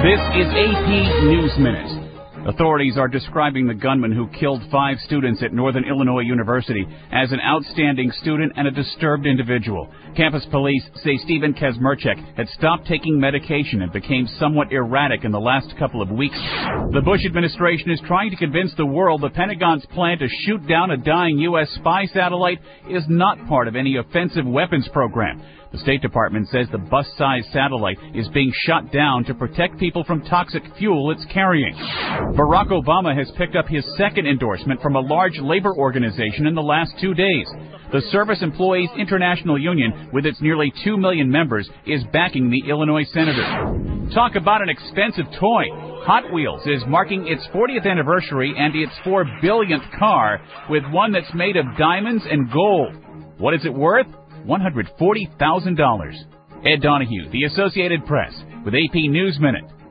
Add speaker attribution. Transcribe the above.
Speaker 1: This is AP News Minute. Authorities are describing the gunman who killed 5 students at Northern Illinois University as an outstanding student and a disturbed individual. Campus police say Stephen Kazmerchek had stopped taking medication and became somewhat erratic in the last couple of weeks. The Bush administration is trying to convince the world the Pentagon's plan to shoot down a dying U.S. spy satellite is not part of any offensive weapons program. The State Department says the bus-sized satellite is being shot down to protect people from toxic fuel it's carrying. Barack Obama has picked up his second endorsement from a large labor organization in the last 2 days. The Service Employees International Union, with its nearly 2 million members, is backing the Illinois senator. Talk about an expensive toy. Hot Wheels is marking its 40th anniversary and its 4 billionth car with one that's made of diamonds and gold. What is it worth? $140,000. Ed Donahue, The Associated Press, with AP News Minute.